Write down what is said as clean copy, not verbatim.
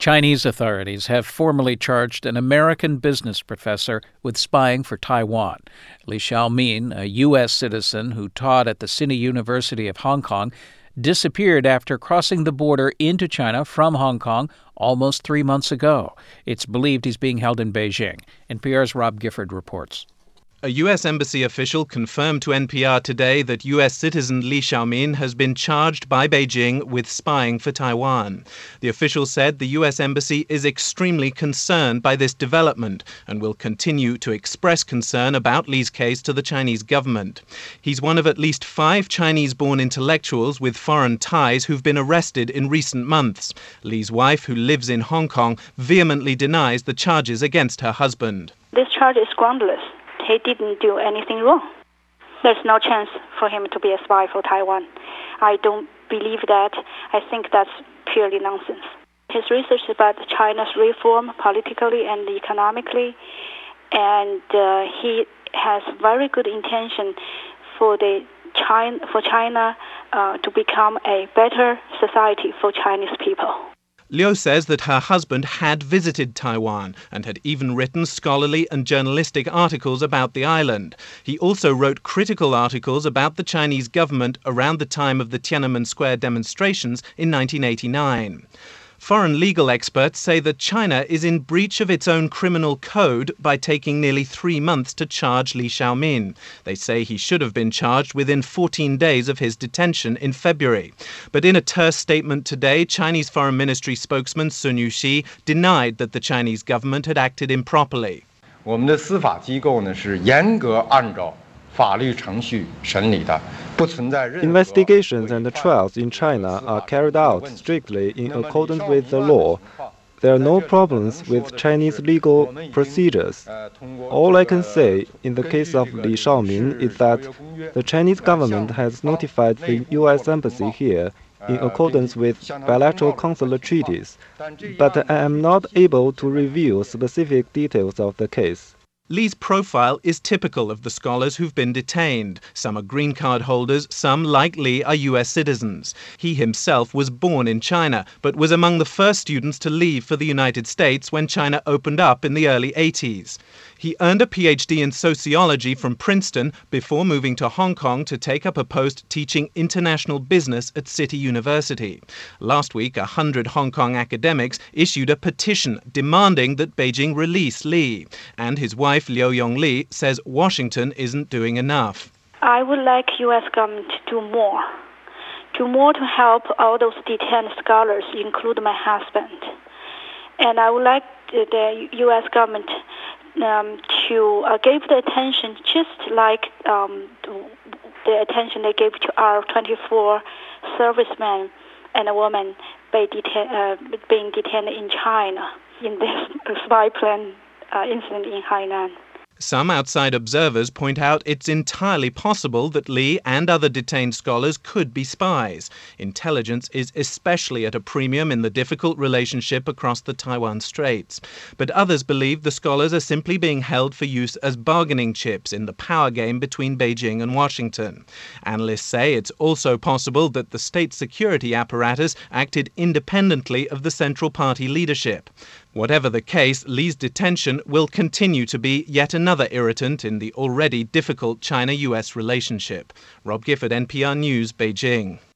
Chinese authorities have formally charged an American business professor with spying for Taiwan. Li Xiaomin, a U.S. citizen who taught at the Sydney University of Hong Kong, disappeared after crossing the border into China from Hong Kong almost 3 months ago. It's believed he's being held in Beijing. NPR's Rob Gifford reports. A U.S. Embassy official confirmed to NPR today that U.S. citizen Li Xiaomin has been charged by Beijing with spying for Taiwan. The official said the U.S. Embassy is extremely concerned by this development and will continue to express concern about Li's case to the Chinese government. He's one of at least 5 Chinese-born intellectuals with foreign ties who've been arrested in recent months. Li's wife, who lives in Hong Kong, vehemently denies the charges against her husband. This charge is groundless. He didn't do anything wrong. There's no chance for him to be a spy for Taiwan. I don't believe that. I think that's purely nonsense. His research is about China's reform politically and economically, and he has very good intention for China to become a better society for Chinese people. Liu says that her husband had visited Taiwan and had even written scholarly and journalistic articles about the island. He also wrote critical articles about the Chinese government around the time of the Tiananmen Square demonstrations in 1989. Foreign legal experts say that China is in breach of its own criminal code by taking nearly 3 months to charge Li Xiaomin. They say he should have been charged within 14 days of his detention in February. But in a terse statement today, Chinese Foreign Ministry spokesman Sun Yuxi denied that the Chinese government had acted improperly. 我们的司法机构呢是严格按照法律程序审理的。 Investigations and trials in China are carried out strictly in accordance with the law. There are no problems with Chinese legal procedures. All I can say in the case of Li Xiaomin is that the Chinese government has notified the U.S. Embassy here in accordance with bilateral consular treaties, but I am not able to reveal specific details of the case. Li's profile is typical of the scholars who've been detained. Some are green card holders, some, like Li, are U.S. citizens. He himself was born in China, but was among the first students to leave for the United States when China opened up in the early 80s. He earned a PhD in sociology from Princeton before moving to Hong Kong to take up a post teaching international business at City University. Last week, 100 Hong Kong academics issued a petition demanding that Beijing release Li. And his wife, Liu Yongli, says Washington isn't doing enough. I would like U.S. government to do more. Do more to help all those detained scholars, including my husband. And I would like the U.S. government to give the attention just like the attention they gave to our 24 servicemen and women being detained in China in this spy plane incident in Hainan. Some outside observers point out it's entirely possible that Li and other detained scholars could be spies. Intelligence is especially at a premium in the difficult relationship across the Taiwan Straits. But others believe the scholars are simply being held for use as bargaining chips in the power game between Beijing and Washington. Analysts say it's also possible that the state security apparatus acted independently of the Central Party leadership. Whatever the case, Li's detention will continue to be yet another irritant in the already difficult China-US relationship. Rob Gifford, NPR News, Beijing.